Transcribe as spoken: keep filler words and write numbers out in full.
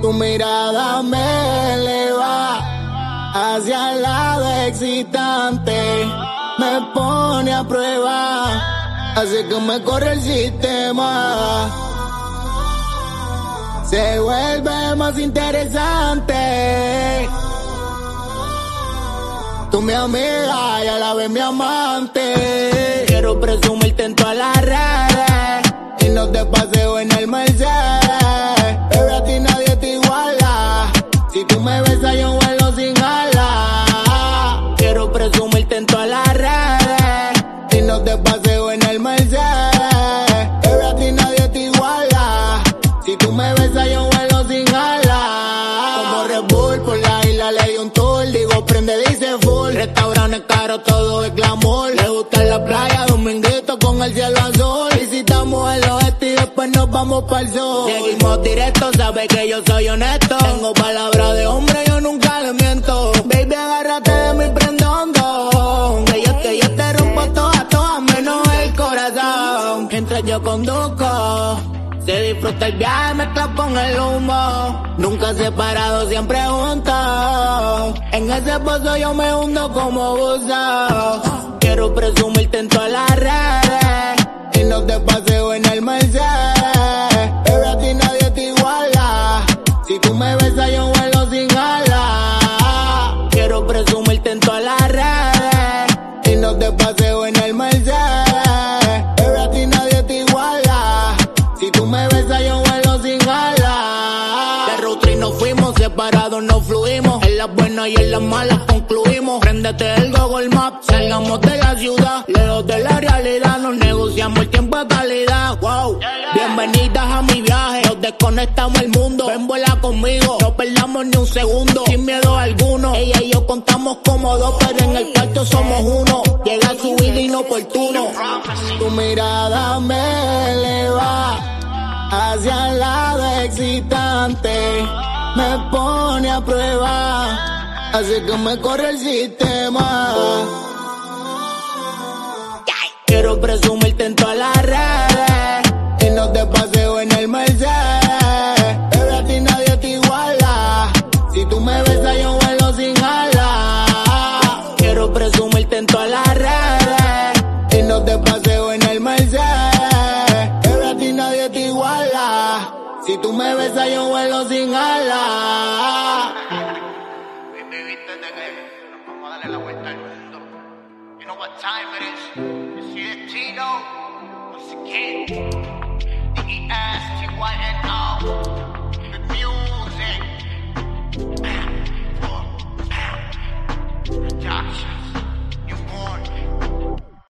Tu mirada me eleva hacia el lado excitante, me pone a prueba, hace que me corre el sistema. Se vuelve más interesante. Tú mi amiga y a la vez mi amante. Quiero presumirte en todas las redes, irnos de paseo en el Mercedes. Pero a ti nadie te iguala, si tú me besas yo vuelo sin alas. Quiero presumirte en todas las redes, irnos de paseo en el Mercedes. Pero a ti nadie te iguala, si tú me besas yo vuelo sin alas. Como Red Bull por la isla le di un tour, digo prende dice full. Restaurantes caros, todo es glamour. Le gusta la playa, dominguito con el cielo azul. Visitamos el oeste y después nos vamos para el sur. Seguimos directo, sabes que yo soy honesto. Tengo palabra de hombre, yo nunca le miento. Baby, agárrate de mi prendón, que yo, que yo te rompo todas, todas menos el corazón. Mientras yo conduzco, se disfruta el viaje mezclado con el humo. Nunca separado, siempre juntos. En ese pozo yo me hundo como buzo. Quiero presumirte en todas las redes, irnos de paseo en el Mercedes. Pero a ti nadie te iguala, si tú me besas yo vuelo sin alas. Quiero presumirte en todas las redes, irnos de paseo en el Mercedes. Pero a ti nadie te iguala, si tú me besas yo vuelo sin alas. De road trip nos fuimos, separados nos fluimos. En las buenas y en las malas concluimos. Préndete el Google Maps, salgamos de la ciudad, lejos de la realidad. Nos negociamos el tiempo de calidad. Wow, bienvenidas a mi viaje, nos desconectamos el mundo. Ven, vuela conmigo, no perdamos ni un segundo, sin miedo alguno. Ella y yo contamos como dos, pero en el cuarto somos uno. Llega a subir inoportuno. Tu mirada me eleva hacia el lado excitante, me pone a prueba, hace que me corre el sistema. Quiero presumirte en todas las redes, irnos de paseo en el Mercedes. Pero a ti nadie te iguala, si tú me besas yo vuelo sin alas. Quiero presumirte en todas las redes, irnos de paseo en el Mercedes. Pero a ti nadie te iguala, si tú me besas yo vuelo sin alas. Baby, viste de que nos vamos a darle la vuelta al mundo. You know what time it is? It's Tino once again.